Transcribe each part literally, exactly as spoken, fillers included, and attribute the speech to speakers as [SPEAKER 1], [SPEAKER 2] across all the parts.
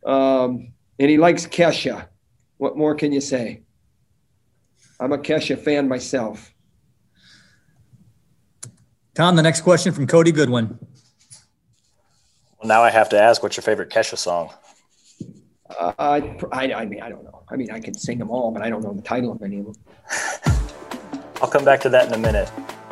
[SPEAKER 1] Um, and he likes Kesha. What more can you say? I'm a Kesha fan myself.
[SPEAKER 2] Tom, the next question from Cody Goodwin.
[SPEAKER 3] Well, now I have to ask, what's your favorite Kesha song?
[SPEAKER 1] Uh, I, I, I mean, I don't know. I mean, I can sing them all, but I don't know the title of any of them.
[SPEAKER 3] I'll come back to that in a minute.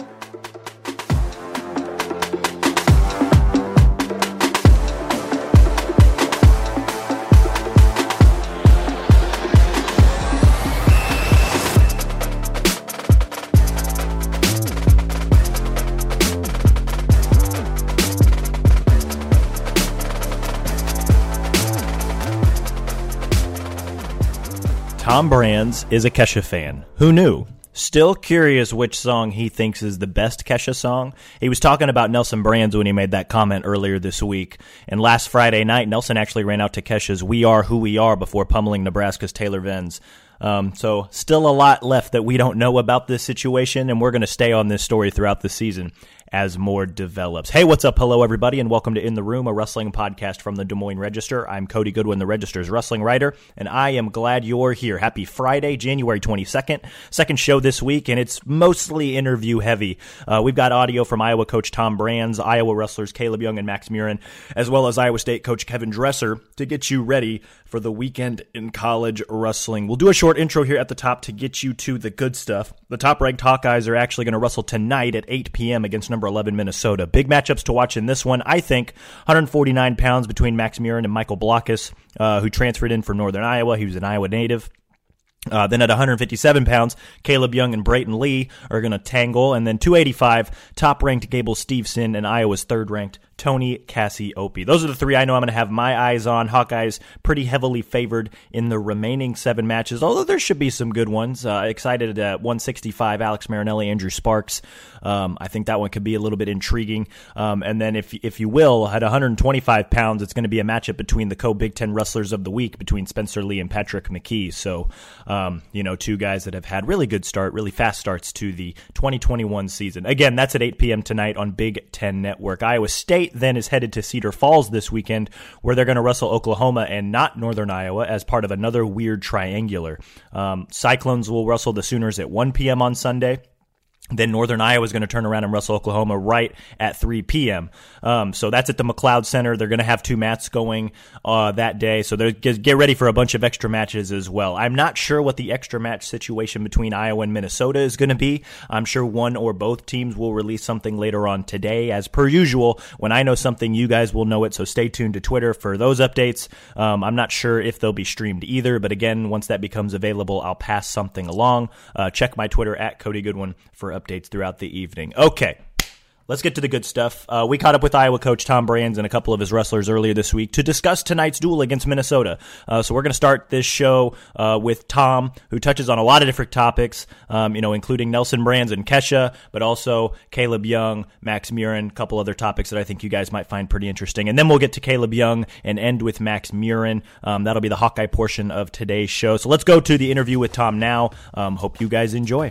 [SPEAKER 3] Tom Brands is a Kesha fan. Who knew? Still curious which song he thinks is the best Kesha song. He was talking about Nelson Brands when he made that comment earlier this week. And last Friday night, Nelson actually ran out to Kesha's We Are Who We Are before pummeling Nebraska's Taylor Venz. Um, so still a lot left that we don't know about this situation, and we're going to stay on this story throughout the season as more develops. Hey, what's up? Hello, everybody, and welcome to In the Room, a wrestling podcast from the Des Moines Register. I'm Cody Goodwin, the Register's wrestling writer, and I am glad you're here. Happy Friday, January twenty-second. Second show this week, and it's mostly interview heavy. Uh, we've got audio from Iowa coach Tom Brands, Iowa wrestlers Caleb Young and Max Murin, as well as Iowa State coach Kevin Dresser to get you ready for the weekend in college wrestling. We'll do a short intro here at the top to get you to the good stuff. The top-ranked Hawkeyes are actually going to wrestle tonight at eight p.m. against number eleven Minnesota. Big matchups to watch in this one. I think one hundred forty-nine pounds between Max Murin and Michael Blockus, uh, who transferred in from Northern Iowa. He was an Iowa native. Uh, then at one hundred fifty-seven pounds, Caleb Young and Brayton Lee are going to tangle. And then two eighty-five, top-ranked Gable Steveson and Iowa's third-ranked Tony Cassiope. Those are the three I know I'm going to have my eyes on. Hawkeyes pretty heavily favored in the remaining seven matches, although there should be some good ones. Uh, excited at one sixty-five, Alex Marinelli, Andrew Sparks. Um, I think that one could be a little bit intriguing. Um, and then if if you will, at one hundred twenty-five pounds, it's going to be a matchup between the co-Big Ten wrestlers of the week, between Spencer Lee and Patrick McKee. So, um, you know, two guys that have had really good start, really fast starts to the twenty twenty-one season. Again, that's at eight p.m. tonight on Big Ten Network. Iowa State then is headed to Cedar Falls this weekend, where they're going to wrestle Oklahoma and not Northern Iowa as part of another weird triangular. Um, Cyclones will wrestle the Sooners at one p.m. on Sunday. Then Northern Iowa is going to turn around and wrestle Oklahoma right at three p.m. Um, so that's at the McLeod Center. They're going to have two mats going uh, that day. So they're, get ready for a bunch of extra matches as well. I'm not sure what the extra match situation between Iowa and Minnesota is going to be. I'm sure one or both teams will release something later on today. As per usual, when I know something, you guys will know it. So stay tuned to Twitter for those updates. Um, I'm not sure if they'll be streamed either. But again, once that becomes available, I'll pass something along. Uh, check my Twitter at Cody Goodwin for updates throughout the evening. Okay, let's get to the good stuff. Uh, we caught up with Iowa coach Tom Brands and a couple of his wrestlers earlier this week to discuss tonight's duel against Minnesota. Uh, so we're going to start this show uh, with Tom, who touches on a lot of different topics, um, you know, including Nelson Brands and Kesha, but also Caleb Young, Max Murin, a couple other topics that I think you guys might find pretty interesting. And then we'll get to Caleb Young and end with Max Murin. Um, that'll be the Hawkeye portion of today's show. So let's go to the interview with Tom now. Um, hope you guys enjoy.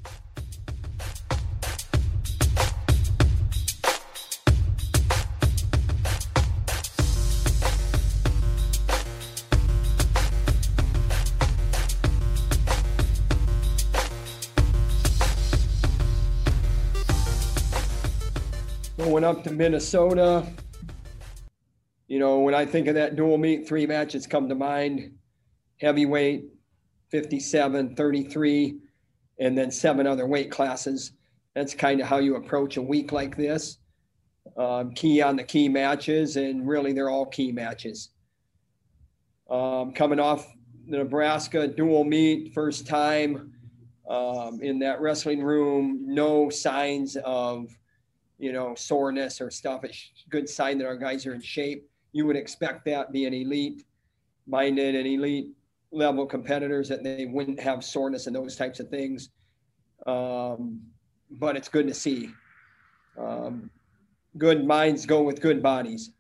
[SPEAKER 1] Going up to Minnesota, you know, when I think of that dual meet, three matches come to mind: heavyweight, fifty-seven, thirty-three, and then seven other weight classes. That's kind of how you approach a week like this. Um, key on the key matches, and really they're all key matches. Um, coming off the Nebraska dual meet, first time um, in that wrestling room, no signs of you know, soreness or stuff. It's a good sign that our guys are in shape. You would expect that being elite-minded and elite-level competitors, that they wouldn't have soreness and those types of things. Um, but it's good to see. Um, good minds go with good bodies.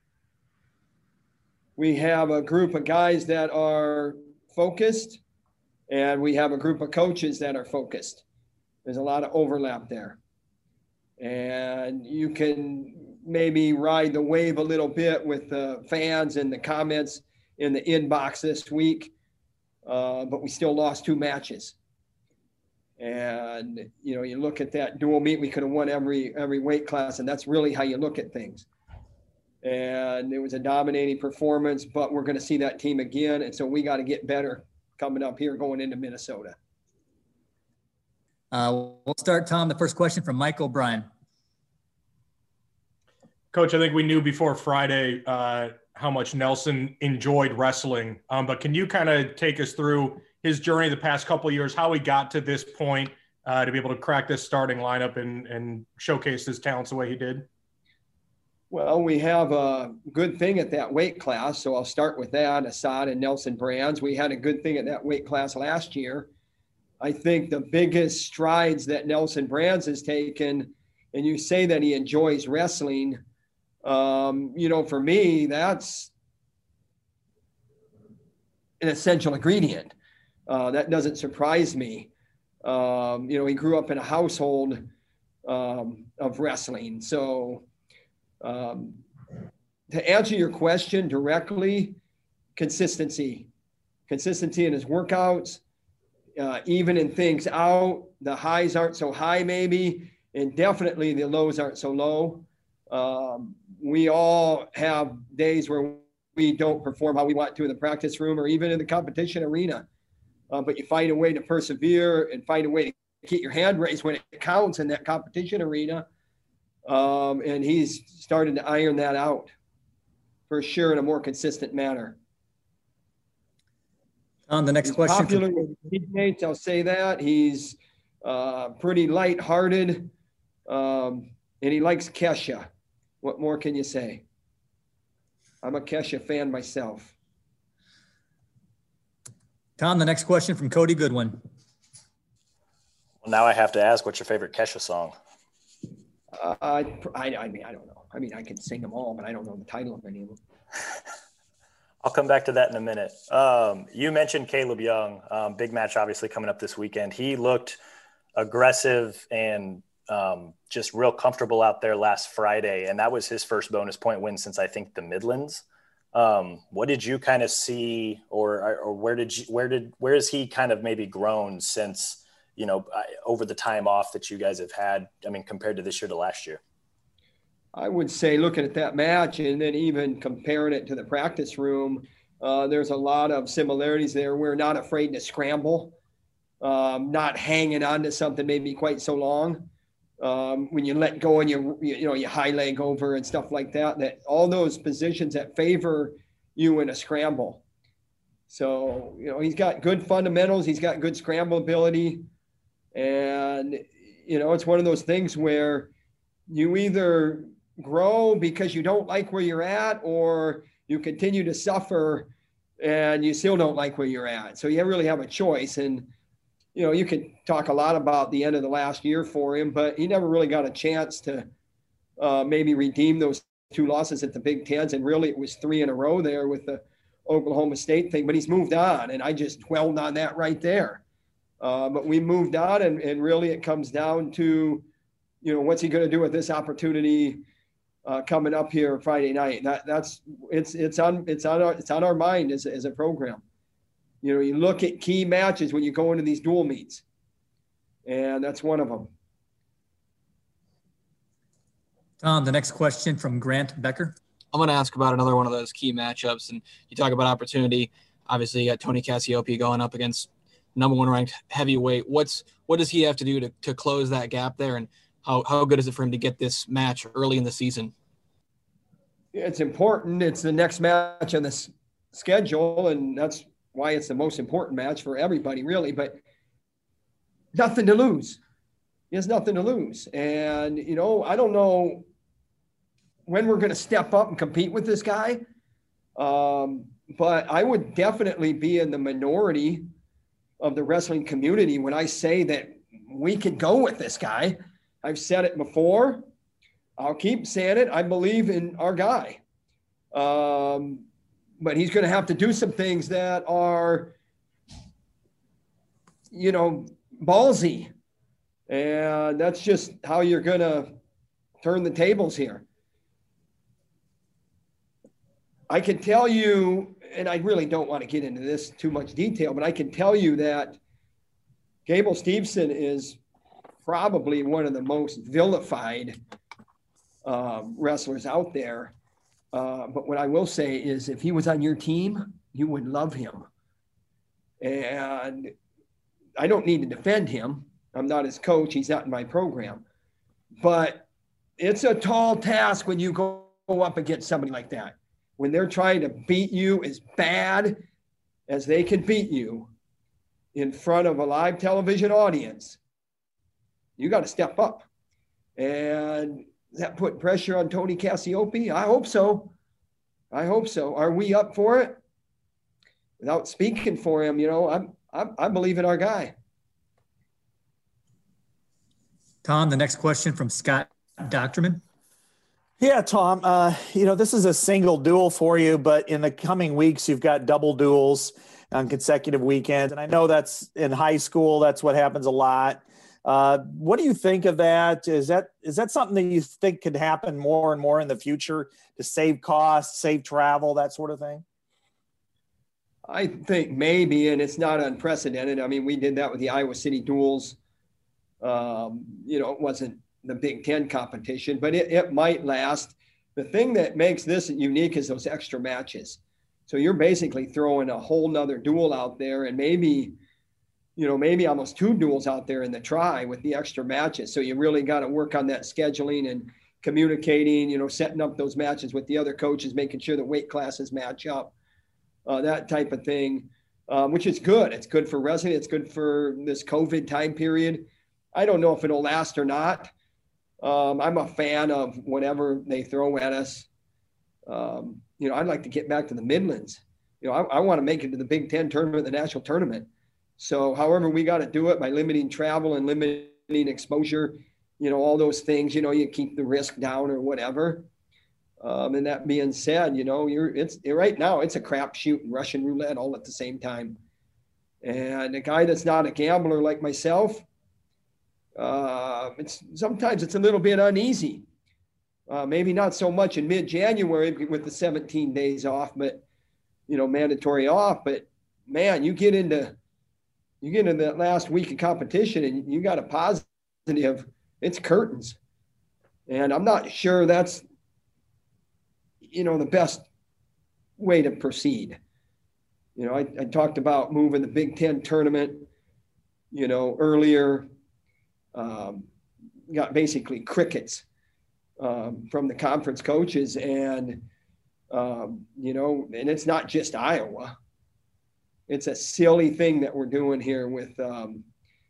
[SPEAKER 1] We have a group of guys that are focused, and we have a group of coaches that are focused. There's a lot of overlap there. And you can maybe ride the wave a little bit with the fans and the comments in the inbox this week, uh, but we still lost two matches. And, you know, you look at that dual meet, we could have won every every weight class, and that's really how you look at things. And it was a dominating performance, but we're going to see that team again. And so we got to get better coming up here going into Minnesota.
[SPEAKER 2] Uh, we'll start, Tom. The first question from Mike O'Brien.
[SPEAKER 4] Coach, I think we knew before Friday uh, how much Nelson enjoyed wrestling, um, but can you kind of take us through his journey the past couple of years, how he got to this point uh, to be able to crack this starting lineup and, and showcase his talents the way he did?
[SPEAKER 1] Well, we have a good thing at that weight class, so I'll start with that, Assad and Nelson Brands. We had a good thing at that weight class last year. I think the biggest strides that Nelson Brands has taken, and you say that he enjoys wrestling, um, you know, for me, that's an essential ingredient. Uh, that doesn't surprise me. Um, you know, he grew up in a household um, of wrestling. So um, to answer your question directly, consistency, consistency in his workouts, uh, evening things out. The highs aren't so high maybe, and definitely the lows aren't so low. Um, we all have days where we don't perform how we want to in the practice room or even in the competition arena. Uh, but you find a way to persevere and find a way to keep your hand raised when it counts in that competition arena. Um, and he's started to iron that out for sure in a more consistent manner.
[SPEAKER 2] On the next
[SPEAKER 1] he's
[SPEAKER 2] question.
[SPEAKER 1] Popular with teammates, I'll say that. He's uh, pretty lighthearted, um, and he likes Kesha. What more can you say? I'm a Kesha fan myself.
[SPEAKER 2] Tom, the next question from Cody Goodwin.
[SPEAKER 3] Well, now I have to ask, what's your favorite Kesha song?
[SPEAKER 1] Uh, I, I, I mean, I don't know. I mean, I can sing them all, but I don't know the title of any of them.
[SPEAKER 3] I'll come back to that in a minute. Um, you mentioned Caleb Young. Um, big match, obviously, coming up this weekend. He looked aggressive and um, just real comfortable out there last Friday, and that was his first bonus point win since, I think, the Midlands. Um, what did you kind of see, or or where did you, where did where has he kind of maybe grown since, you know, over the time off that you guys have had? I mean, compared to this year to last year.
[SPEAKER 1] I would say looking at that match and then even comparing it to the practice room, uh, there's a lot of similarities there. We're not afraid to scramble, um, not hanging on to something maybe quite so long. Um, when you let go and you, you know, you high leg over and stuff like that, that all those positions that favor you in a scramble. So, you know, he's got good fundamentals. He's got good scramble ability. And, you know, it's one of those things where you either grow because you don't like where you're at, or you continue to suffer and you still don't like where you're at. So you really have a choice. And, you know, you could talk a lot about the end of the last year for him, but he never really got a chance to uh, maybe redeem those two losses at the Big Tens. And really it was three in a row there with the Oklahoma State thing, but he's moved on. And I just dwelled on that right there. Uh, but we moved on, and, and really it comes down to, you know, what's he going to do with this opportunity uh, coming up here Friday night? That that's it's it's on it's on our it's on our mind as as a program. You know, you look at key matches when you go into these dual meets, and that's one of them.
[SPEAKER 2] Tom, the next question from Grant Becker.
[SPEAKER 5] I'm going to ask about another one of those key matchups, and you talk about opportunity. Obviously, you got Tony Cassiope going up against number one ranked heavyweight. What's what does he have to do to to close that gap there, and how how good is it for him to get this match early in the season?
[SPEAKER 1] It's important. It's the next match on the s- schedule, and that's why it's the most important match for everybody, really. But nothing to lose. He has nothing to lose, and you know, I don't know when we're going to step up and compete with this guy, um, but I would definitely be in the minority of the wrestling community when I say that we can go with this guy. I've said it before. I'll keep saying it. I believe in our guy. Um, but he's going to have to do some things that are, you know, ballsy. And that's just how you're going to turn the tables here. I can tell you, and I really don't want to get into this too much detail, but I can tell you that Gable Steveson is probably one of the most vilified um, wrestlers out there. Uh, but what I will say is if he was on your team, you would love him. And I don't need to defend him. I'm not his coach. He's not in my program. But it's a tall task when you go up against somebody like that. When they're trying to beat you as bad as they can beat you in front of a live television audience, you got to step up. And that put pressure on Tony Cassioppi? I hope so. I hope so. Are we up for it? Without speaking for him, you know, I'm, I'm, I believe in our guy.
[SPEAKER 2] Tom, the next question from Scott Docterman.
[SPEAKER 6] Yeah, Tom, uh, you know, this is a single duel for you, but in the coming weeks, you've got double duels on consecutive weekends. And I know that's in high school. That's what happens a lot. Uh, what do you think of that? Is that is that something that you think could happen more and more in the future to save costs, save travel, that sort of thing?
[SPEAKER 1] I think maybe, and it's not unprecedented. I mean, we did that with the Iowa City duels. Um, you know, it wasn't the Big Ten competition, but it, it might last. The thing that makes this unique is those extra matches. So you're basically throwing a whole nother duel out there, and maybe, you know, maybe almost two duels out there in the try with the extra matches. So you really got to work on that scheduling and communicating, you know, setting up those matches with the other coaches, making sure that weight classes match up, uh, that type of thing, um, which is good. It's good for wrestling. It's good for this COVID time period. I don't know if it'll last or not. Um, I'm a fan of whatever they throw at us. Um, you know, I'd like to get back to the Midlands. You know, I, I want to make it to the Big Ten tournament, the national tournament. So however we got to do it by limiting travel and limiting exposure, you know, all those things, you know, you keep the risk down or whatever. Um, and that being said, you know, you're it's right now it's a crapshoot and Russian roulette all at the same time. And a guy that's not a gambler like myself, uh, it's sometimes it's a little bit uneasy. Uh, maybe not so much in mid-January with the seventeen days off, but you know, mandatory off. But man, you get into you get into that last week of competition and you got a positive, it's curtains. And I'm not sure that's, you know, the best way to proceed. You know, I, I talked about moving the Big Ten tournament, you know, earlier, um, got basically crickets um, from the conference coaches and, um, you know, and it's not just Iowa. It's a silly thing that we're doing here with um,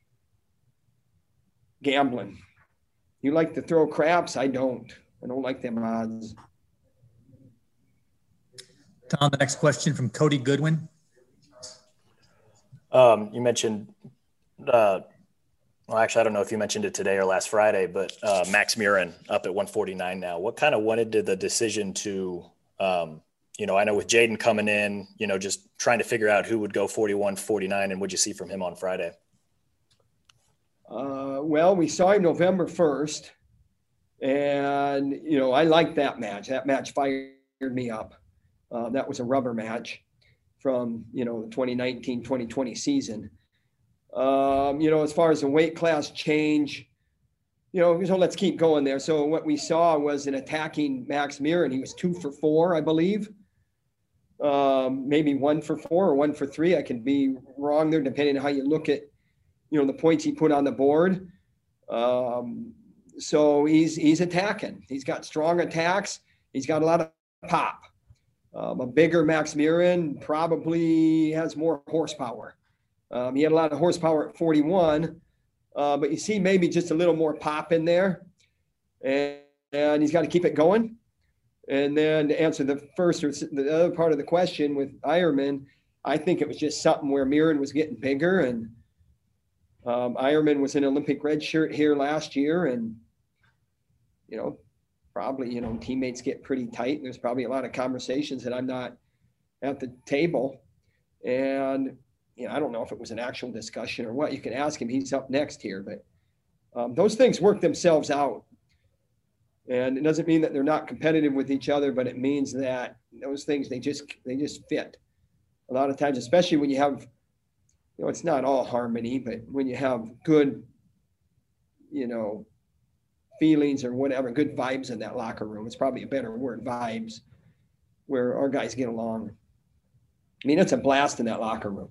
[SPEAKER 1] gambling. You like to throw craps? I don't. I don't like them odds.
[SPEAKER 2] Tom, the next question from Cody Goodwin.
[SPEAKER 3] Um, you mentioned, uh, well, actually, I don't know if you mentioned it today or last Friday, but uh, Max Murin up at one forty-nine now. What kind of went into the decision to, um, you know, I know with Jaden coming in, you know, just trying to figure out who would go forty-one, forty-nine, and what'd you see from him on Friday?
[SPEAKER 1] Uh, well, we saw him November first, and, you know, I liked that match. That match fired me up. Uh, that was a rubber match from, you know, the twenty nineteen twenty twenty season. Um, you know, as far as the weight class change, you know, so let's keep going there. So what we saw was an attacking Max Murin. He was two for four, I believe. Um, maybe one for four or one for three. I can be wrong there, depending on how you look at, you know, the points he put on the board. Um, so he's, he's attacking. He's got strong attacks. He's got a lot of pop. Um, a bigger Max Murin probably has more horsepower. Um, he had a lot of horsepower at forty-one, uh, but you see maybe just a little more pop in there. And, and he's got to keep it going. And then to answer the first or the other part of the question with Ironman, I think it was just something where Murin was getting bigger. And um, Ironman was an Olympic red shirt here last year. And, you know, probably, you know, teammates get pretty tight. There's probably a lot of conversations that I'm not at the table. And, you know, I don't know if it was an actual discussion or what. You can ask him. He's up next here. But um, those things work themselves out. And it doesn't mean that they're not competitive with each other, but it means that those things, they just, they just fit a lot of times, especially when you have, you know, it's not all harmony, but when you have good, you know, feelings or whatever, good vibes in that locker room. It's probably a better word, vibes, where our guys get along. I mean, it's a blast in that locker room.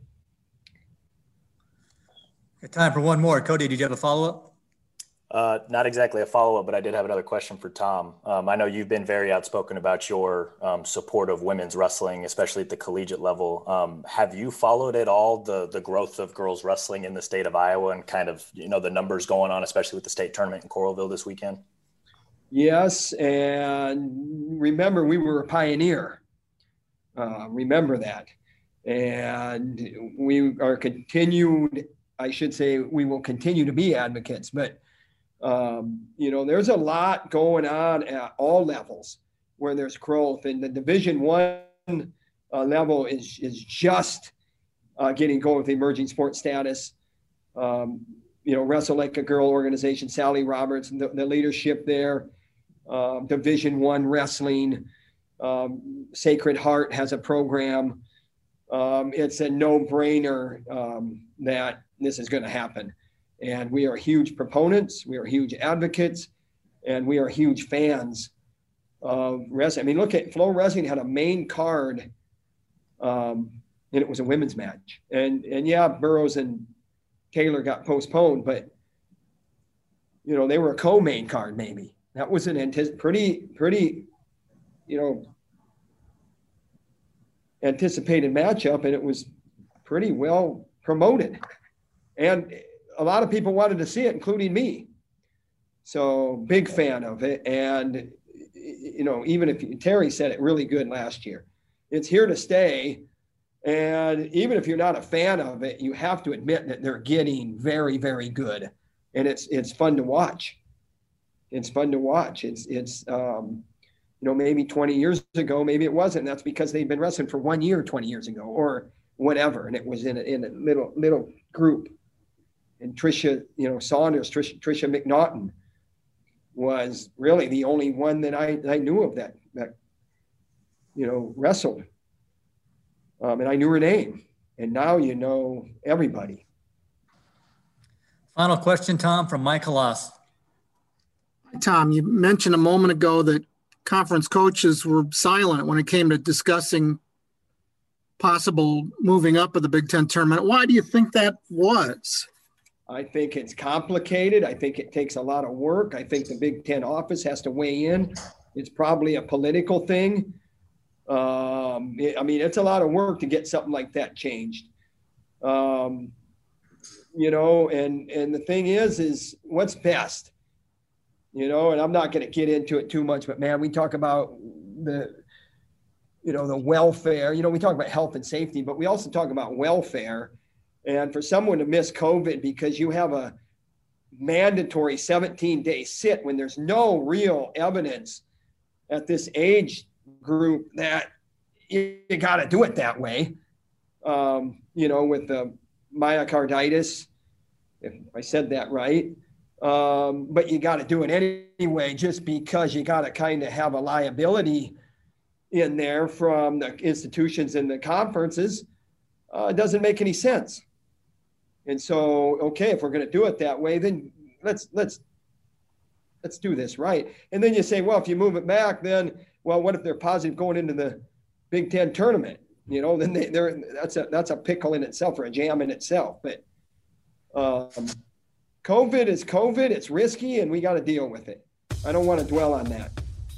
[SPEAKER 2] Got time for one more. Cody, did you have a follow-up?
[SPEAKER 3] Uh, not exactly a follow-up, but I did have another question for Tom. Um, I know you've been very outspoken about your um, support of women's wrestling, especially at the collegiate level. Um, have you followed at all the the growth of girls wrestling in the state of Iowa and kind of, you know, the numbers going on, especially with the state tournament in Coralville this weekend?
[SPEAKER 1] Yes, and remember, we were a pioneer. Uh, remember that. And we are continued, I should say, we will continue to be advocates, but Um, you know, there's a lot going on at all levels where there's growth, and the Division One uh, level is is just uh, getting going with the emerging sports status. Um, you know, Wrestle Like a Girl organization, Sally Roberts, the, the leadership there. Um, Division One wrestling, um, Sacred Heart has a program. Um, it's a no-brainer um, that this is going to happen. And we are huge proponents, we are huge advocates, and we are huge fans of wrestling. I mean, look at Flow Wrestling had a main card, um, and it was a women's match. And and yeah, Burroughs and Taylor got postponed, but you know, they were a co-main card maybe. That was an antici- pretty, pretty, you know, anticipated matchup, and it was pretty well promoted. And a lot of people wanted to see it, including me. So big fan of it. And, you know, even if you, Terry said it really good last year, it's here to stay. And even if you're not a fan of it, you have to admit that they're getting very, very good. And it's, it's fun to watch. It's fun to watch. It's, it's, um, you know, maybe twenty years ago, maybe it wasn't. That's because they've been wrestling for one year, twenty years ago or whatever. And it was in a, in a little, little group. And Tricia, you know, Saunders, Tricia, Tricia McNaughton was really the only one that I, I knew of that, that, you know, wrestled. Um, and I knew her name. And now you know everybody.
[SPEAKER 2] Final question, Tom, from Mike Halas.
[SPEAKER 7] Tom, you mentioned a moment ago that conference coaches were silent when it came to discussing possible moving up of the Big Ten tournament. Why do you think that was?
[SPEAKER 1] I think it's complicated. I think it takes a lot of work. I think the Big Ten office has to weigh in. It's probably a political thing. Um, it, I mean, it's a lot of work to get something like that changed. Um, you know, and and the thing is, is what's best? You know, and I'm not going to get into it too much, but man, we talk about the, you know, the welfare. You know, we talk about health and safety, but we also talk about welfare. And for someone to miss COVID because you have a mandatory seventeen day sit when there's no real evidence at this age group that you, you got to do it that way, um, you know, with the myocarditis, if I said that right. Um, but you got to do it anyway, just because you got to kind of have a liability in there from the institutions and the conferences. Uh, it doesn't make any sense. And so, okay, if we're going to do it that way, then let's let's let's do this right. And then you say, well, if you move it back, then well, what if they're positive going into the Big Ten tournament? You know, then they, they're that's a that's a pickle in itself or a jam in itself. But um, COVID is COVID. It's risky, and we got to deal with it. I don't want to dwell on that.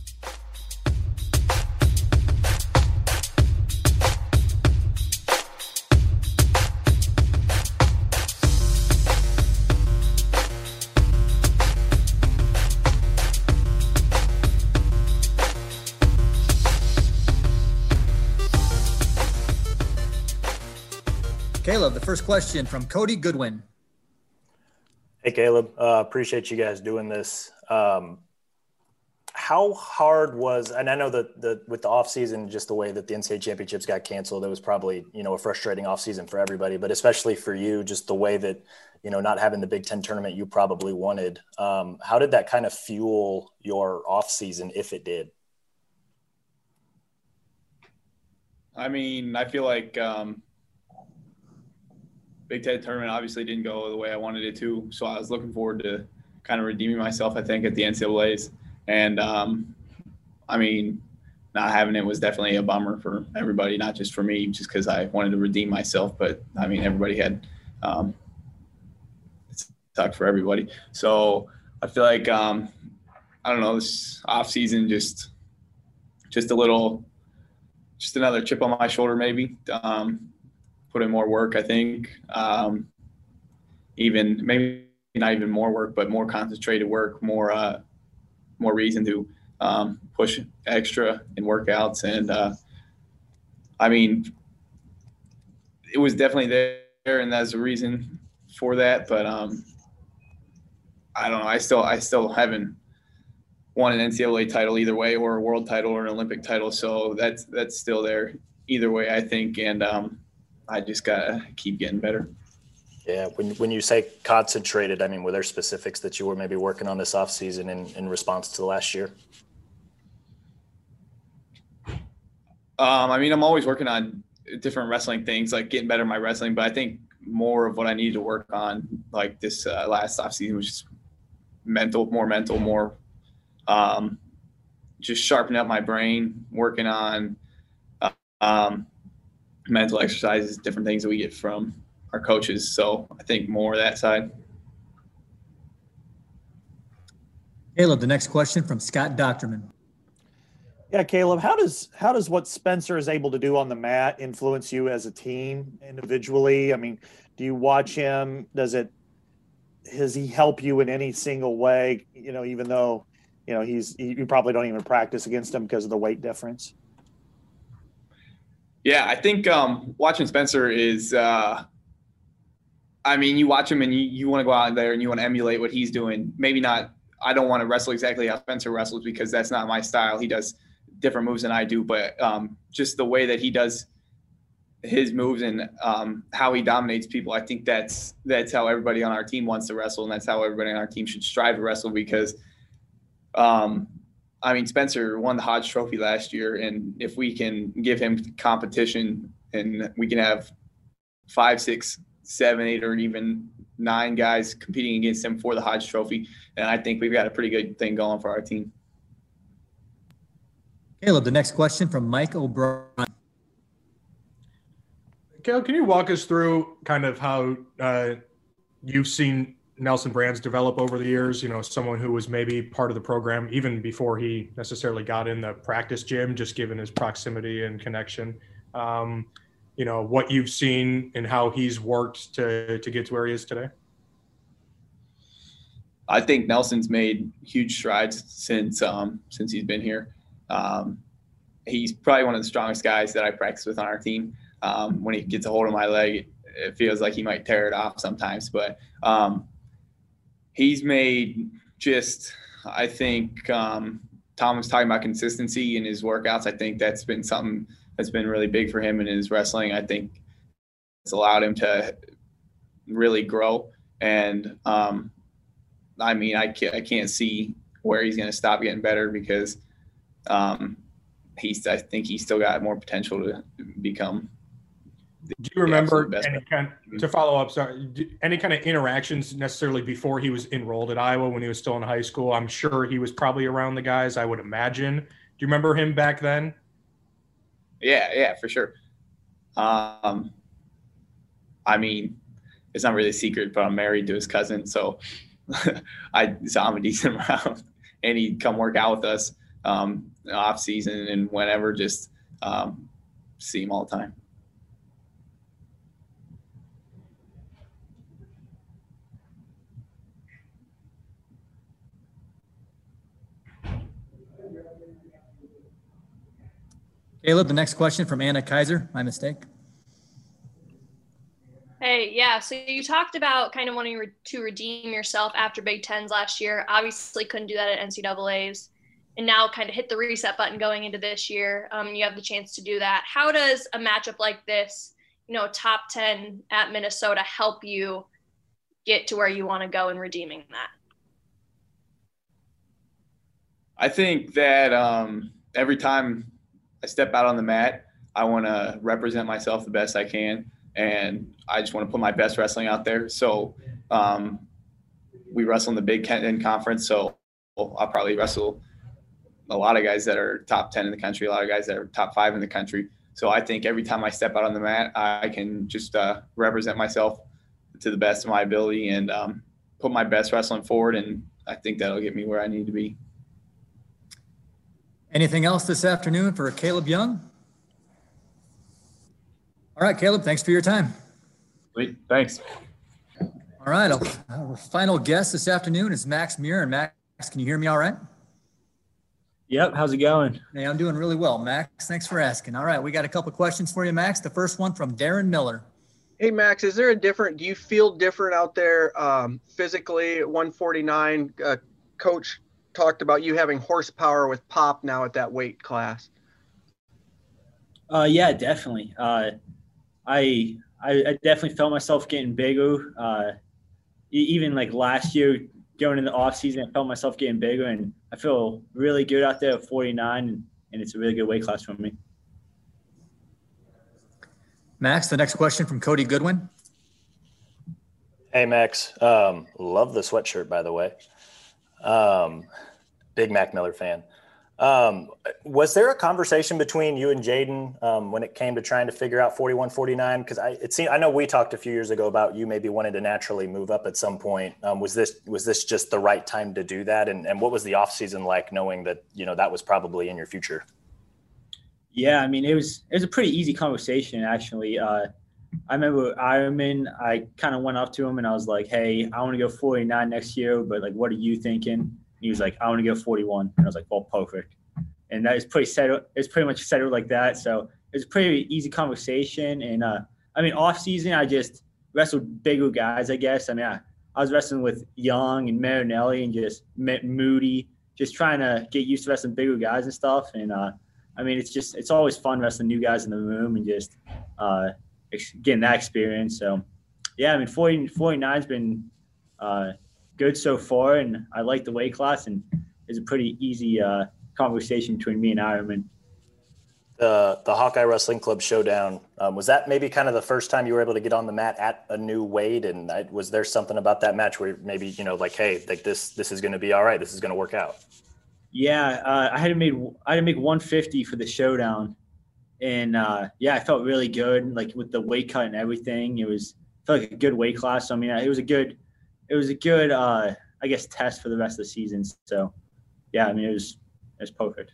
[SPEAKER 2] Caleb, the first question from Cody Goodwin.
[SPEAKER 3] Hey, Caleb. Uh, appreciate you guys doing this. Um, how hard was, and I know that the with the offseason, just the way that the N C double A championships got canceled, it was probably, you know, a frustrating offseason for everybody, but especially for you, just the way that, you know, not having the Big Ten tournament you probably wanted. Um, how did that kind of fuel your offseason, if it did?
[SPEAKER 8] I mean, I feel like um, Big Ten tournament obviously didn't go the way I wanted it to, so I was looking forward to kind of redeeming myself, I think, at the N C double A's. And, um, I mean, not having it was definitely a bummer for everybody, not just for me, just because I wanted to redeem myself. But, I mean, everybody had um, – it sucked for everybody. So I feel like, um, I don't know, this offseason just just a little – just another chip on my shoulder maybe. Um, put in more work, I think. Um, even – maybe not even more work, but more concentrated work, more uh, – more reason to um, push extra in workouts. And uh, I mean, it was definitely there, and that's a reason for that. But um, I don't know. I still, I still haven't won an N C double A title either way, or a world title, or an Olympic title. So that's that's still there either way, I think. And um, I just gotta keep getting better.
[SPEAKER 3] Yeah, when when you say concentrated, I mean, were there specifics that you were maybe working on this offseason in, in response to the last year?
[SPEAKER 8] Um, I mean, I'm always working on different wrestling things, like getting better at my wrestling, but I think more of what I needed to work on, like this uh, last offseason, was just mental, more mental, more um, just sharpening up my brain, working on uh, um, mental exercises, different things that we get from our coaches. So I think more of that side.
[SPEAKER 2] Caleb, the next question from Scott Docterman.
[SPEAKER 6] Yeah, Caleb, how does how does what Spencer is able to do on the mat influence you as a team individually? I mean, do you watch him? Does it does he help you in any single way? You know, even though, you know, he's you probably don't even practice against him because of the weight difference.
[SPEAKER 8] Yeah, I think um, watching Spencer is uh, – I mean, you watch him and you, you want to go out there and you want to emulate what he's doing. Maybe not – I don't want to wrestle exactly how Spencer wrestles because that's not my style. He does different moves than I do. But um, just the way that he does his moves and um, how he dominates people, I think that's that's how everybody on our team wants to wrestle, and that's how everybody on our team should strive to wrestle because, um, I mean, Spencer won the Hodge Trophy last year, and if we can give him competition and we can have five, six – seven, eight, or even nine guys competing against him for the Hodge Trophy. And I think we've got a pretty good thing going for our team.
[SPEAKER 2] Caleb, the next question from Mike O'Brien.
[SPEAKER 4] Caleb, can you walk us through kind of how uh, you've seen Nelson Brands develop over the years? You know, someone who was maybe part of the program even before he necessarily got in the practice gym, just given his proximity and connection. Um, you know, what you've seen and how he's worked to to get to where he is today?
[SPEAKER 8] I think Nelson's made huge strides since um, since he's been here. Um, he's probably one of the strongest guys that I practice with on our team. Um, when he gets a hold of my leg, it, it feels like he might tear it off sometimes. But um, he's made just, I think, um, Tom was talking about consistency in his workouts. I think that's been something that's been really big for him in his wrestling. I think it's allowed him to really grow. And, um, I mean, I can't, I can't see where he's going to stop getting better because um, he's, I think he's still got more potential to become.
[SPEAKER 4] Do you remember any kind, to follow up, sorry, any kind of interactions necessarily before he was enrolled at Iowa when he was still in high school? I'm sure he was probably around the guys, I would imagine. Do you remember him back then?
[SPEAKER 8] Yeah, yeah, for sure. Um, I mean, it's not really a secret, but I'm married to his cousin, so I saw him a decent amount, and he'd come work out with us um, off season and whenever, just um, see him all the time.
[SPEAKER 2] Caleb, the next question from Anna Kaiser. My mistake.
[SPEAKER 9] Hey, yeah. So you talked about kind of wanting re- to redeem yourself after Big Tens last year. Obviously couldn't do that at N C double A's. and now kind of hit the reset button going into this year. Um, you have the chance to do that. How does a matchup like this, you know, top ten at Minnesota, help you get to where you want to go in redeeming that?
[SPEAKER 8] I think that um, every time I step out on the mat, I want to represent myself the best I can, and I just want to put my best wrestling out there. So um, we wrestle in the Big Ten Conference, so I'll probably wrestle a lot of guys that are top ten in the country, a lot of guys that are top five in the country. So I think every time I step out on the mat, I can just uh, represent myself to the best of my ability and um, put my best wrestling forward, and I think that'll get me where I need to be.
[SPEAKER 2] Anything else this afternoon for Caleb Young? All right, Caleb, thanks for your time.
[SPEAKER 8] Sweet, thanks.
[SPEAKER 2] All right, our final guest this afternoon is Max Muir. And Max, can you hear me all right?
[SPEAKER 10] Yep, how's it going?
[SPEAKER 2] Hey, I'm doing really well, Max. Thanks for asking. All right, we got a couple questions for you, Max. The first one from Darren Miller.
[SPEAKER 11] Hey, Max, is there a different, do you feel different out there um, physically at one forty-nine? Uh, Coach talked about you having horsepower with pop now at that weight class.
[SPEAKER 10] Uh, yeah, definitely. Uh, I, I I definitely felt myself getting bigger. Uh, e- even like last year, going in the off season, I felt myself getting bigger, and I feel really good out there at forty-nine, and, and it's a really good weight class for me.
[SPEAKER 2] Max, the next question from Cody Goodwin.
[SPEAKER 3] Hey, Max. Um, love the sweatshirt, by the way. Um, big Mac Miller fan. Um, was there a conversation between you and Jaden um, when it came to trying to figure out forty-one forty-nine? Because I it seemed I know we talked a few years ago about you maybe wanting to naturally move up at some point. Um, was this was this just the right time to do that? And and what was the off season like, knowing that you know that was probably in your future?
[SPEAKER 10] Yeah, I mean it was it was a pretty easy conversation actually. Uh, I remember Ironman. I kind of went up to him and I was like, "Hey, I want to go forty-nine next year, but like, what are you thinking?" And he was like, "I want to go forty-one." And I was like, "Well, perfect." And that is pretty settled. It's pretty much settled like that. So it was a pretty easy conversation. And uh, I mean, off season, I just wrestled bigger guys, I guess. I mean, I, I was wrestling with Young and Marinelli and just Moody, just trying to get used to wrestling bigger guys and stuff. And uh, I mean, it's just it's always fun wrestling new guys in the room and just uh, getting that experience. So yeah, I mean, forty, forty-nine's been uh, good so far, and I like the weight class, and it's a pretty easy uh, conversation between me and Ironman.
[SPEAKER 3] The the Hawkeye Wrestling Club Showdown, um, was that maybe kind of the first time you were able to get on the mat at a new weight? And I, was there something about that match where maybe, you know, like, hey, like this this is going to be all right, this is going to work out?
[SPEAKER 10] Yeah, uh, I had to make I had to make one fifty for the Showdown, and uh, yeah, I felt really good, like with the weight cut and everything. It was felt like a good weight class. So, I mean, it was a good it was a good uh, I guess test for the rest of the season. So yeah, I mean, it was it was perfect.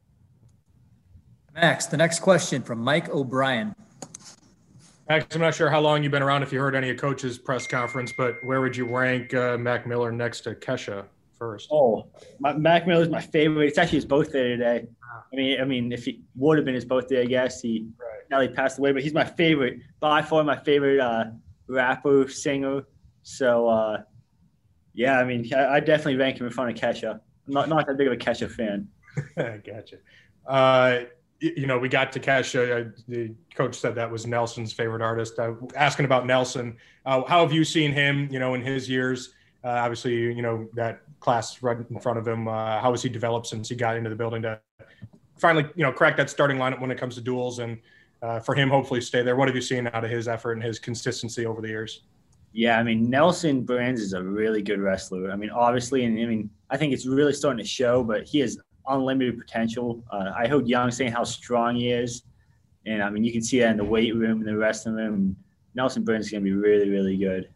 [SPEAKER 2] Max, the next question from Mike O'Brien.
[SPEAKER 4] Max, I'm not sure how long you've been around, if you heard any of Coach's press conference, but where would you rank uh, Mac Miller next to Kesha first?
[SPEAKER 10] Oh, my, Mac Miller is my favorite. It's actually his birthday today. I mean, I mean, if he would have been his birthday, I guess he
[SPEAKER 4] right.
[SPEAKER 10] now he passed away. But he's my favorite, by far my favorite uh, rapper, singer. So uh, yeah, I mean, I, I definitely rank him in front of Kesha. I'm not not that big of a Kesha fan.
[SPEAKER 4] Gotcha. Uh, you know, we got to Kesha. Uh, the coach said that was Nelson's favorite artist. Uh, asking about Nelson, uh, how have you seen him, you know, in his years? Uh, obviously, you know, that class right in front of him. Uh, how has he developed since he got into the building to finally, you know, crack that starting lineup when it comes to duels? And uh, for him, hopefully stay there. What have you seen out of his effort and his consistency over the years?
[SPEAKER 10] Yeah, I mean, Nelson Brands is a really good wrestler. I mean, obviously, and I mean, I think it's really starting to show, but he has unlimited potential. Uh, I heard Young saying how strong he is. And, I mean, you can see that in the weight room and the wrestling room. Nelson Brands is going to be really, really good.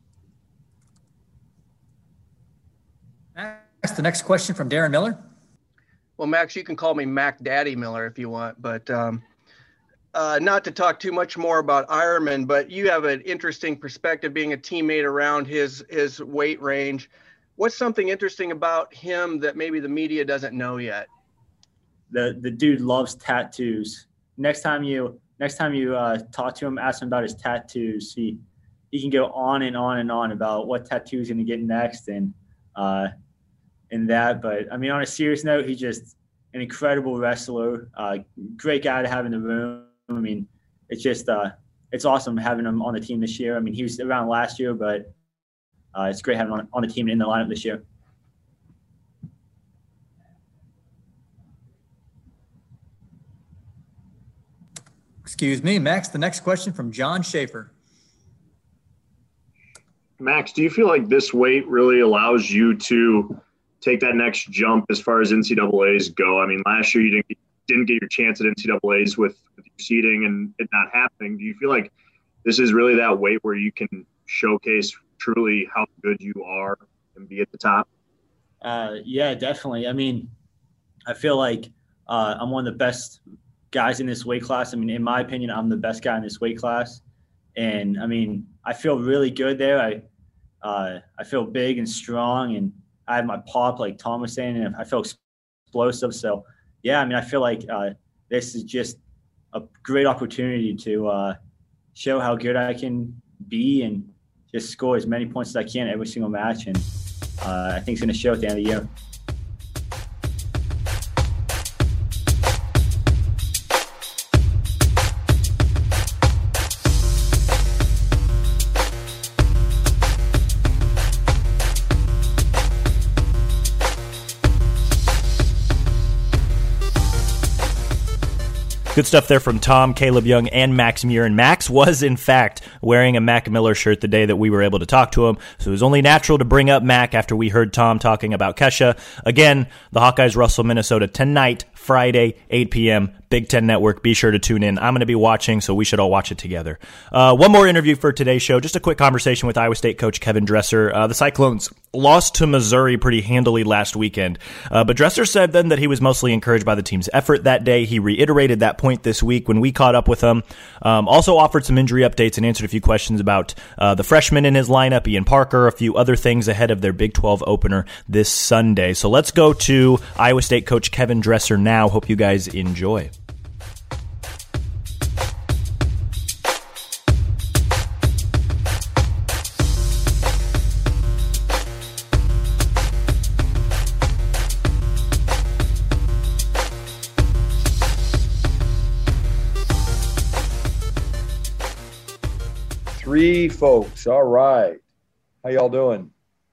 [SPEAKER 2] Max, the next question from Darren Miller.
[SPEAKER 11] Well, Max, you can call me Mac Daddy Miller if you want, but um, uh, not to talk too much more about Ironman, but you have an interesting perspective being a teammate around his his weight range. What's something interesting about him that maybe the media doesn't know yet?
[SPEAKER 10] The the dude loves tattoos. Next time you next time you uh, talk to him, ask him about his tattoos. He he can go on and on and on about what tattoo he's going to get next. And uh, in that. But I mean, on a serious note, he's just an incredible wrestler, uh, great guy to have in the room. I mean, it's just uh, it's awesome having him on the team this year. I mean, he was around last year, but uh, it's great having him on, on the team in the lineup this year.
[SPEAKER 2] Excuse me, Max. The next question from John Schaefer.
[SPEAKER 12] Max, do you feel like this weight really allows you to take that next jump as far as N C double A's go? I mean, last year you didn't get, didn't get your chance at N C double A's with, with your seeding and it not happening. Do you feel like this is really that weight where you can showcase truly how good you are and be at the top?
[SPEAKER 10] Uh, yeah, definitely. I mean, I feel like uh, I'm one of the best guys in this weight class. I mean, in my opinion, I'm the best guy in this weight class. And I mean, I feel really good there. I uh, I feel big and strong, and I have my pop, like Tom was saying, and I feel explosive. So, yeah, I mean, I feel like uh, this is just a great opportunity to uh, show how good I can be and just score as many points as I can every single match. And uh, I think it's going to show at the end of the year.
[SPEAKER 3] Good stuff there from Tom, Caleb Young, and Max Muir. And Max was, in fact, wearing a Mac Miller shirt the day that we were able to talk to him. So it was only natural to bring up Mac after we heard Tom talking about Kesha. Again, the Hawkeyes wrestle Minnesota tonight, Friday, eight p.m., Big Ten Network. Be sure to tune in. I'm going to be watching, so we should all watch it together. Uh, one more interview for today's show. Just a quick conversation with Iowa State coach Kevin Dresser. Uh, the Cyclones lost to Missouri pretty handily last weekend, uh, but Dresser said then that he was mostly encouraged by the team's effort that day. He reiterated that point this week when we caught up with him. Um, also offered some injury updates and answered a few questions about uh, the freshman in his lineup, Ian Parker, a few other things ahead of their Big twelve opener this Sunday. So let's go to Iowa State coach Kevin Dresser now. Hope you guys enjoy.
[SPEAKER 13] Three folks. All right. How y'all doing?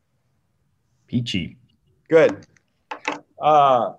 [SPEAKER 3] Peachy.
[SPEAKER 13] Good. Uh,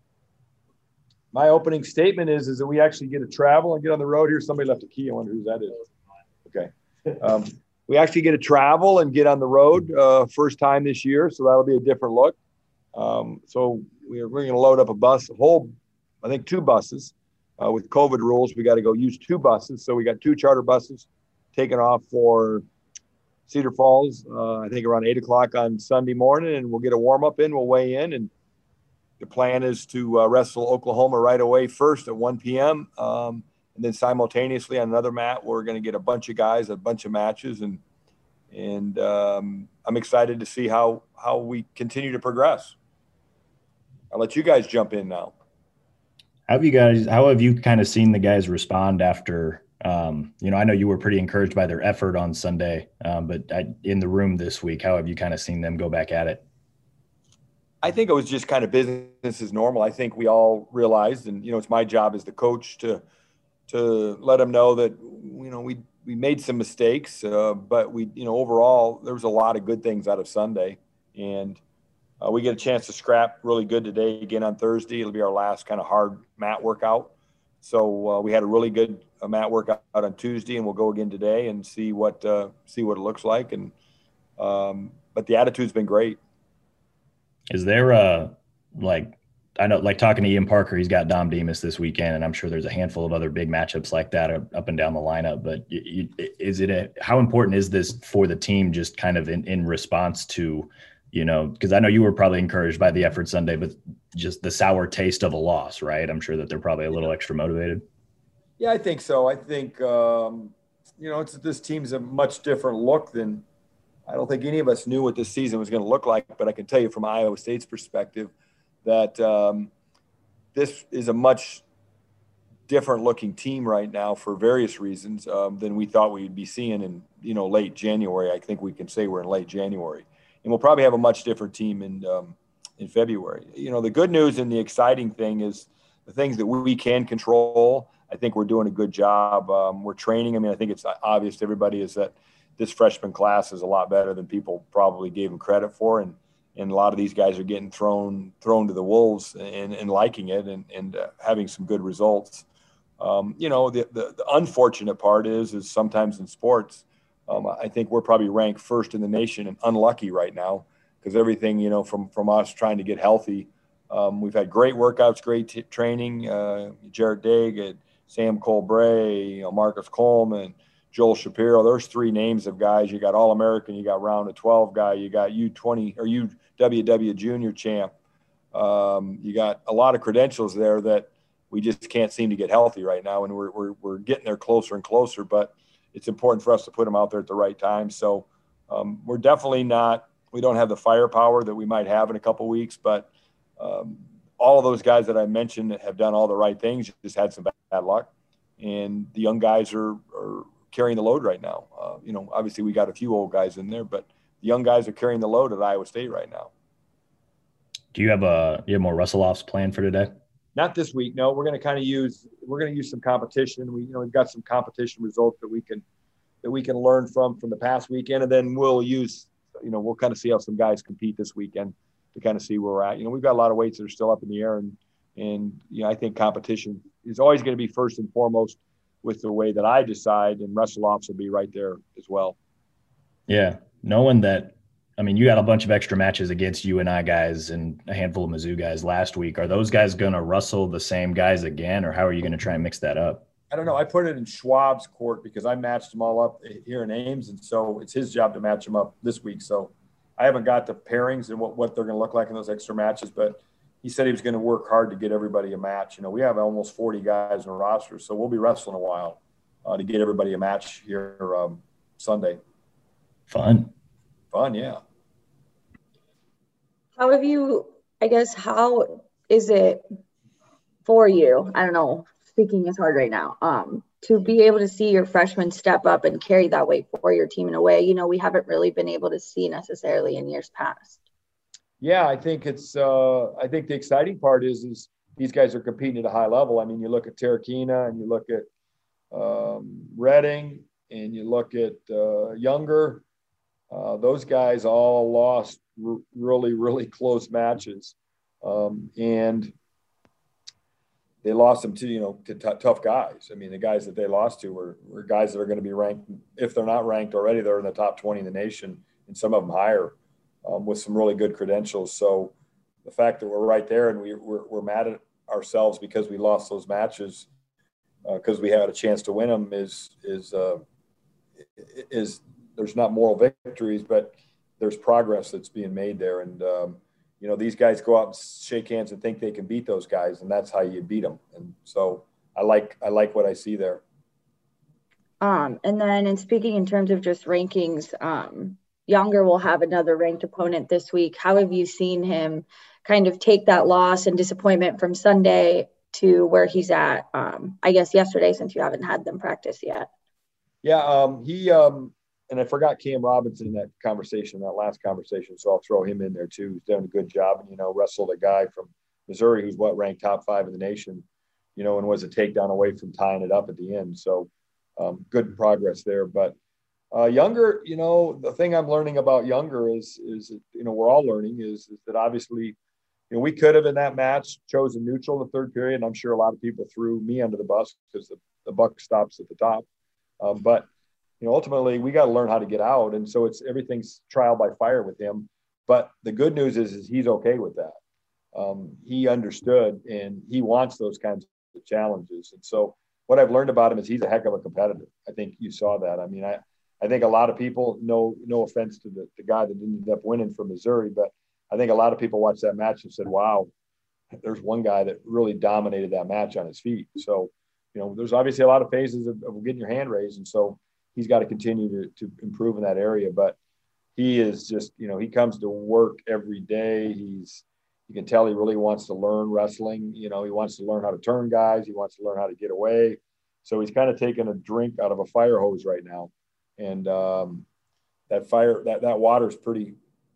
[SPEAKER 13] my opening statement is, is that we actually get to travel and get on the road here. Somebody left a key. I wonder who that is. Okay. Um, we actually get to travel and get on the road uh, first time this year. So that'll be a different look. Um, so we're, we're going to load up a bus, a whole, I think two buses uh, with COVID rules. We got to go use two buses. So we got two charter buses taking off for Cedar Falls, uh, I think around eight o'clock on Sunday morning, and we'll get a warm-up in, we'll weigh in, and the plan is to uh, wrestle Oklahoma right away first at one p.m., um, and then simultaneously on another mat, we're going to get a bunch of guys, a bunch of matches, and and um, I'm excited to see how, how we continue to progress. I'll let you guys jump in now.
[SPEAKER 3] How have you guys, how have you kind of seen the guys respond after Um, you know, I know you were pretty encouraged by their effort on Sunday, um, but I, in the room this week, how have you kind of seen them go back at it?
[SPEAKER 13] I think it was just kind of business as normal. I think we all realized, and, you know, it's my job as the coach to, to let them know that, you know, we, we made some mistakes, uh, but we, you know, overall there was a lot of good things out of Sunday, and uh, we get a chance to scrap really good today again on Thursday. It'll be our last kind of hard mat workout. So uh, we had a really good uh, mat workout on Tuesday, and we'll go again today and see what uh, see what it looks like. And um, but the attitude's been great.
[SPEAKER 3] Is there a like I know like talking to Ian Parker, he's got Dom Demas this weekend, and I'm sure there's a handful of other big matchups like that up and down the lineup. But you, is it a, how important is this for the team, just kind of in, in response to, you know, because I know you were probably encouraged by the effort Sunday, but just the sour taste of a loss, right? I'm sure that they're probably a little extra motivated.
[SPEAKER 13] Yeah, I think so. I think, um, you know, it's, this team's a much different look than I don't think any of us knew what this season was going to look like. But I can tell you from Iowa State's perspective that um, this is a much different looking team right now for various reasons um, than we thought we'd be seeing in, you know, late January. I think we can say we're in late January. And we'll probably have a much different team in um, in February. You know, the good news and the exciting thing is the things that we can control. I think we're doing a good job. Um, we're training. I mean, I think it's obvious to everybody is that this freshman class is a lot better than people probably gave them credit for. And, and a lot of these guys are getting thrown, thrown to the wolves and, and liking it and, and uh, having some good results. Um, you know, the, the, the unfortunate part is, is sometimes in sports, um, I think we're probably ranked first in the nation and unlucky right now because everything, you know, from, from us trying to get healthy. Um, we've had great workouts, great t- training. Uh, Jarrett Daig, Sam Colbray, you know, Marcus Coleman, Joel Shapiro. There's three names of guys. You got All-American, you got round of twelve guy, you got U twenty or U W W junior champ. Um, you got a lot of credentials there that we just can't seem to get healthy right now. And we're, we're, we're getting there closer and closer, but it's important for us to put them out there at the right time. So um, we're definitely not, we don't have the firepower that we might have in a couple of weeks, but um, all of those guys that I mentioned have done all the right things, just had some bad luck. And the young guys are, are carrying the load right now. Uh, you know, obviously we got a few old guys in there, but the young guys are carrying the load at Iowa State right now.
[SPEAKER 3] Do you have a, you have more wrestle-offs planned for today?
[SPEAKER 13] Not this week. No, we're going to kind of use, we're going to use some competition. We, you know, we've got some competition results that we can, that we can learn from, from the past weekend. And then we'll use, you know, we'll kind of see how some guys compete this weekend to kind of see where we're at. You know, we've got a lot of weights that are still up in the air, and, and, you know, I think competition is always going to be first and foremost with the way that I decide, and wrestle-offs will be right there as well.
[SPEAKER 3] Yeah. Knowing that, I mean, you had a bunch of extra matches against U N I guys and a handful of Mizzou guys last week. Are those guys going to wrestle the same guys again, or how are you going to try and mix that up?
[SPEAKER 13] I don't know. I put it in Schwab's court because I matched them all up here in Ames, and so it's his job to match them up this week. So I haven't got the pairings and what, what they're going to look like in those extra matches, but he said he was going to work hard to get everybody a match. You know, we have almost forty guys in the roster, so we'll be wrestling a while uh, to get everybody a match here um, Sunday.
[SPEAKER 3] Fun.
[SPEAKER 13] Fun, yeah.
[SPEAKER 14] How have you, I guess, how is it for you? I don't know, speaking is hard right now, um, to be able to see your freshmen step up and carry that weight for your team in a way, you know, we haven't really been able to see necessarily in years past.
[SPEAKER 13] Yeah, I think it's, uh, I think the exciting part is, is these guys are competing at a high level. I mean, you look at Terrakina and you look at um, Redding and you look at uh, Younger. Uh, those guys all lost r- really, really close matches. Um, and they lost them to, you know, to t- tough guys. I mean, the guys that they lost to were, were guys that are going to be ranked. If they're not ranked already, they're in the top twenty in the nation, and some of them higher, um, with some really good credentials. So the fact that we're right there and we, we're, we're mad at ourselves because we lost those matches because uh, we had a chance to win them is, is, uh, is, there's not moral victories, but there's progress that's being made there. And, um, you know, these guys go out and shake hands and think they can beat those guys, and that's how you beat them. And so I like, I like what I see there.
[SPEAKER 14] Um, and then in speaking in terms of just rankings, um, Younger will have another ranked opponent this week. How have you seen him kind of take that loss and disappointment from Sunday to where he's at, um, I guess yesterday, since you haven't had them practice yet?
[SPEAKER 13] Yeah, um, he, um, and I forgot Cam Robinson in that conversation, that last conversation, so I'll throw him in there too. He's done a good job, and, you know, wrestled a guy from Missouri who's what ranked top five in the nation, you know, and was a takedown away from tying it up at the end. So um, good progress there. But uh, Younger, you know, the thing I'm learning about Younger is, is you know, we're all learning is, is that obviously, you know, we could have in that match chosen neutral in the third period. And I'm sure a lot of people threw me under the bus because the, the buck stops at the top. Um, but you know, ultimately we got to learn how to get out. And so it's everything's trial by fire with him. But the good news is, is he's okay with that. Um, he understood and he wants those kinds of challenges. And so what I've learned about him is he's a heck of a competitor. I think you saw that. I mean, I, I think a lot of people, no, no offense to the, the guy that ended up winning from Missouri, but I think a lot of people watched that match and said, wow, there's one guy that really dominated that match on his feet. So, you know, there's obviously a lot of phases of, of getting your hand raised. And so he's got to continue to, to improve in that area, but he is just, you know, he comes to work every day. He's, you can tell he really wants to learn wrestling. You know, he wants to learn how to turn guys. He wants to learn how to get away. So he's kind of taking a drink out of a fire hose right now. And um, that fire, that, that water is pretty,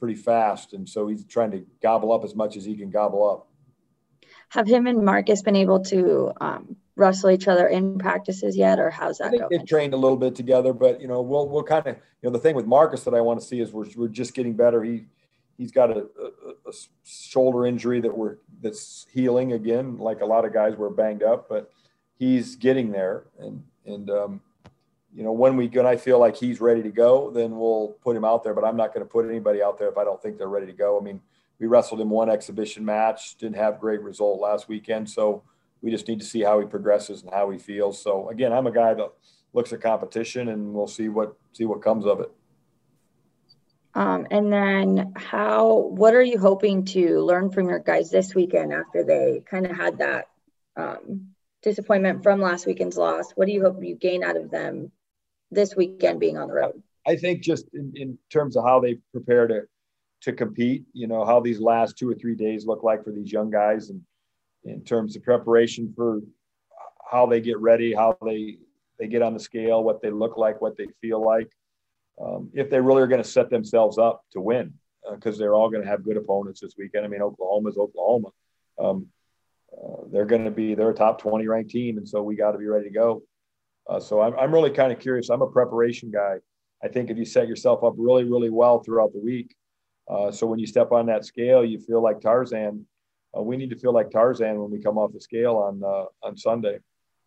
[SPEAKER 13] pretty fast. And so he's trying to gobble up as much as he can gobble up.
[SPEAKER 14] Have him and Marcus been able to um, wrestle each other in practices yet, or how's that
[SPEAKER 13] I think
[SPEAKER 14] going?
[SPEAKER 13] they've trained a little bit together, but you know, we'll we'll kind of, you know, the thing with Marcus that I want to see is we're we're just getting better. He he's got a, a, a shoulder injury that we're that's healing again, like a lot of guys were banged up, but he's getting there. And and um, you know, when we when I feel like he's ready to go, then we'll put him out there. But I'm not going to put anybody out there if I don't think they're ready to go. I mean, we wrestled him one exhibition match, didn't have great result last weekend, so we just need to see how he progresses and how he feels. So again, I'm a guy that looks at competition, and we'll see what see what comes of it.
[SPEAKER 14] Um, and then how, what are you hoping to learn from your guys this weekend after they kind of had that um, disappointment from last weekend's loss? What do you hope you gain out of them this weekend being on the road?
[SPEAKER 13] I think just in, in terms of how they prepare to to compete, you know, how these last two or three days look like for these young guys, and in terms of preparation for how they get ready, how they, they get on the scale, what they look like, what they feel like, um, if they really are going to set themselves up to win, because uh, they're all going to have good opponents this weekend. I mean, Oklahoma's Oklahoma. Um, uh, they're going to be, they're a top twenty ranked team, and so we got to be ready to go. Uh, so I'm, I'm really kind of curious. I'm a preparation guy. I think if you set yourself up really, really well throughout the week, uh, so when you step on that scale, you feel like Tarzan. Uh, we need to feel like Tarzan when we come off the scale on uh, on Sunday.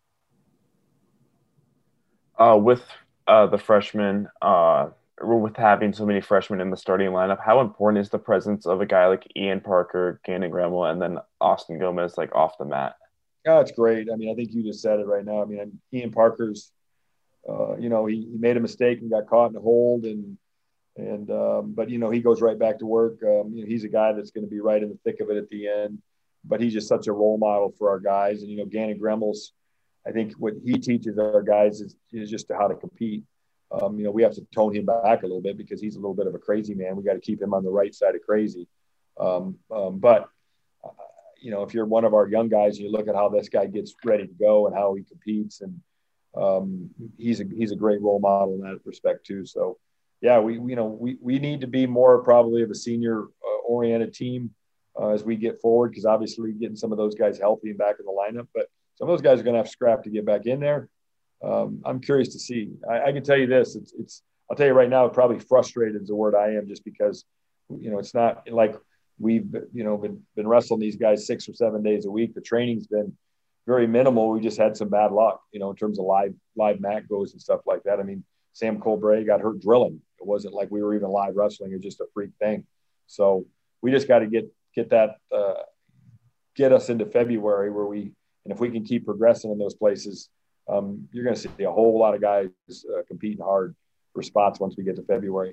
[SPEAKER 15] Uh, with uh, the freshmen, uh, with having so many freshmen in the starting lineup, how important is the presence of a guy like Ian Parker, Gannon Gremmel, and then Austin Gomez, like off the mat?
[SPEAKER 13] Yeah, it's great. I mean, I think you just said it right now. I mean, Ian Parker's, uh, you know, he, he made a mistake and got caught in a hold, and and um, but you know, he goes right back to work. Um, you know, he's a guy that's going to be right in the thick of it at the end. But he's just such a role model for our guys. And you know, Gannon Gremmel's, I think what he teaches our guys is, is just how to compete. Um, you know, we have to tone him back a little bit because he's a little bit of a crazy man. We got to keep him on the right side of crazy. Um, um, but uh, you know, if you're one of our young guys, and you look at how this guy gets ready to go and how he competes, and um, he's a he's a great role model in that respect too. So, yeah, we you know we we need to be more probably of a senior uh, oriented team uh, as we get forward, because obviously getting some of those guys healthy and back in the lineup, but some of those guys are going to have scrap to get back in there. Um, I'm curious to see. I, I can tell you this: it's it's. I'll tell you right now, probably frustrated is the word I am, just because you know it's not like we've you know been been wrestling these guys six or seven days a week. The training's been very minimal. We just had some bad luck, you know, in terms of live live mat goes and stuff like that. I mean, Sam Colbray got hurt drilling. It wasn't like we were even live wrestling. It was just a freak thing. So we just got to get get that uh, get us into February where we and if we can keep progressing in those places, um, you're going to see a whole lot of guys uh, competing hard for spots once we get to February.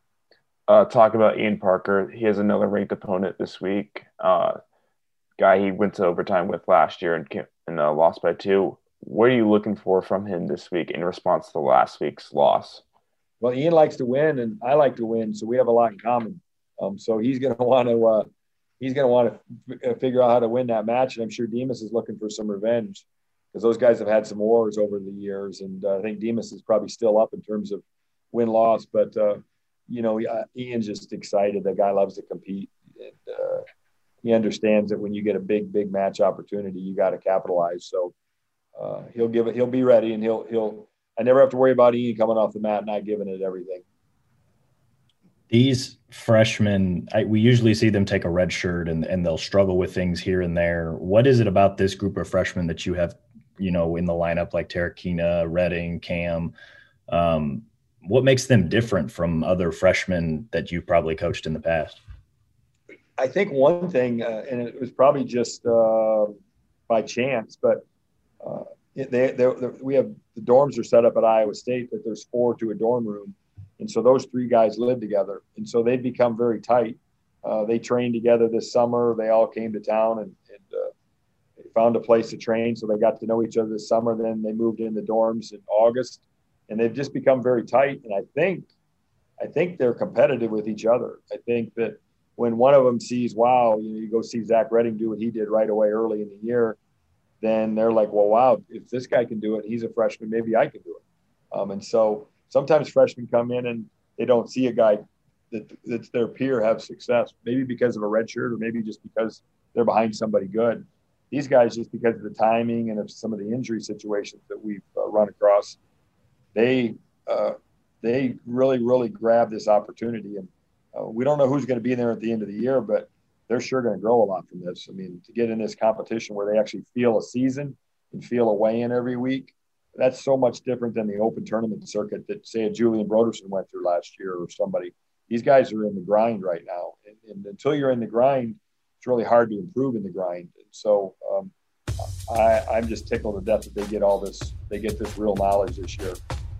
[SPEAKER 15] Uh, talk about Ian Parker. He has another ranked opponent this week. Uh, guy he went to overtime with last year and, and uh, lost by two. What are you looking for from him this week in response to last week's loss?
[SPEAKER 13] Well, Ian likes to win, and I like to win, so we have a lot in common. Um, so he's going to want to uh, he's going to want to f- figure out how to win that match, and I'm sure Demas is looking for some revenge because those guys have had some wars over the years, and uh, I think Demas is probably still up in terms of win-loss, but uh, you know, uh, Ian's just excited. That guy loves to compete. And, uh, he understands that when you get a big, big match opportunity, you got to capitalize. So uh, he'll give it. He'll be ready, and he'll he'll. I never have to worry about Ian coming off the mat and not giving it everything.
[SPEAKER 3] These freshmen, I, we usually see them take a red shirt and, and they'll struggle with things here and there. What is it about this group of freshmen that you have, you know, in the lineup, like Tarakina, Redding, Cam? Um, what makes them different from other freshmen that you've probably coached in the past?
[SPEAKER 13] I think one thing, uh, and it was probably just uh, by chance, but uh, they, they, they, we have the dorms are set up at Iowa State that there's four to a dorm room. And so those three guys live together. And so they've become very tight. Uh, they trained together this summer. They all came to town and, and uh, they found a place to train. So they got to know each other this summer. Then they moved in the dorms in August, and they've just become very tight. And I think, I think they're competitive with each other. I think that when one of them sees, wow, you know, you go see Zach Redding do what he did right away early in the year, then they're like, well, wow, if this guy can do it, he's a freshman, maybe I can do it. Um, and so sometimes freshmen come in and they don't see a guy that that's their peer have success, maybe because of a red shirt or maybe just because they're behind somebody good. These guys, just because of the timing and of some of the injury situations that we've uh, run across, they uh, they really, really grab this opportunity. And uh, we don't know who's going to be there at the end of the year, but they're sure going to grow a lot from this. I mean, to get in this competition where they actually feel a season and feel a weigh-in every week, that's so much different than the open tournament circuit that, say, a Julian Broderson went through last year or somebody. These guys are in the grind right now. And, and until you're in the grind, it's really hard to improve in the grind. And so um, I, I'm just tickled to death that they get all this, they get this real knowledge this year.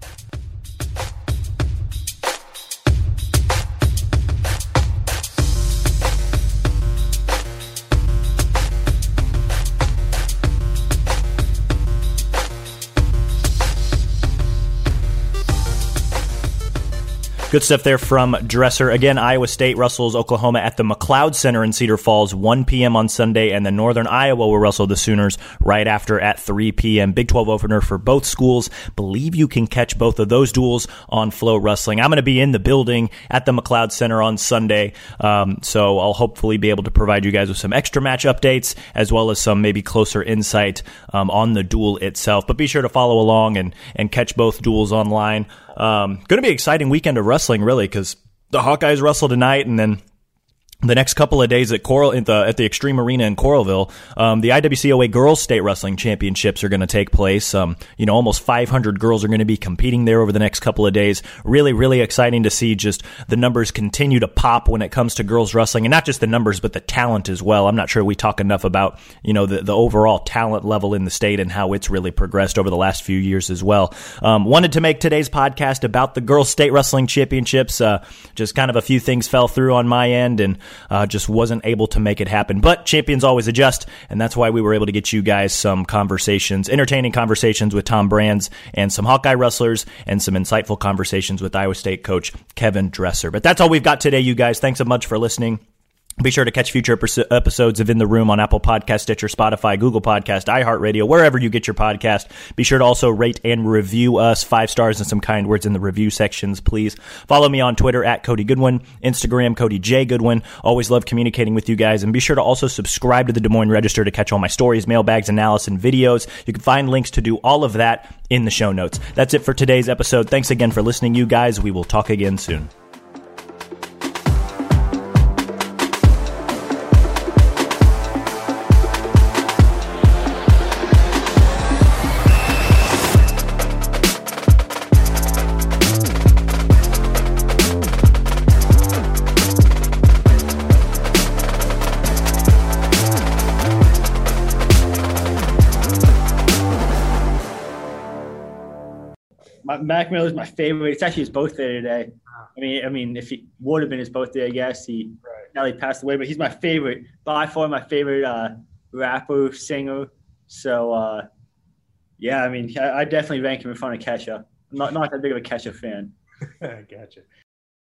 [SPEAKER 3] Good stuff there from Dresser. Again, Iowa State wrestles Oklahoma at the McLeod Center in Cedar Falls, one p.m. on Sunday, and then Northern Iowa will wrestle the Sooners right after at three p.m. Big twelve opener for both schools. Believe you can catch both of those duels on Flow Wrestling. I'm going to be in the building at the McLeod Center on Sunday, um, so I'll hopefully be able to provide you guys with some extra match updates as well as some maybe closer insight um, on the duel itself. But be sure to follow along and, and catch both duels online. Um, going to be an exciting weekend of wrestling, really, because the Hawkeyes wrestle tonight, and then the next couple of days at Coral at the, at the Extreme Arena in Coralville, um, the I W C O A Girls State Wrestling Championships are going to take place. Um, you know, almost five hundred girls are going to be competing there over the next couple of days. Really, really exciting to see just the numbers continue to pop when it comes to girls wrestling, and not just the numbers, but the talent as well. I'm not sure we talk enough about, you know, the, the overall talent level in the state and how it's really progressed over the last few years as well. Um, wanted to make today's podcast about the Girls State Wrestling Championships. Uh, just kind of a few things fell through on my end, and Uh, just wasn't able to make it happen. But champions always adjust, and that's why we were able to get you guys some conversations, entertaining conversations with Tom Brands and some Hawkeye wrestlers, and some insightful conversations with Iowa State coach Kevin Dresser. But that's all we've got today, you guys. Thanks so much for listening. Be sure to catch future episodes of In the Room on Apple Podcast, Stitcher, Spotify, Google Podcast, iHeartRadio, wherever you get your podcast. Be sure to also rate and review us, five stars and some kind words in the review sections, please. Follow me on Twitter at Cody Goodwin, Instagram Cody J Goodwin. Always love communicating with you guys. And be sure to also subscribe to the Des Moines Register to catch all my stories, mailbags, analysis, and videos. You can find links to do all of that in the show notes. That's it for today's episode. Thanks again for listening, you guys. We will talk again soon.
[SPEAKER 10] Mac Miller's my favorite. It's actually his birthday today. I mean, I mean, if he would have been his birthday, I guess he right. now he passed away. But he's my favorite, by far my favorite uh, rapper, singer. So, uh, yeah, I mean, I, I definitely rank him in front of Kesha. I'm not not that big of a Kesha fan.
[SPEAKER 4] Gotcha.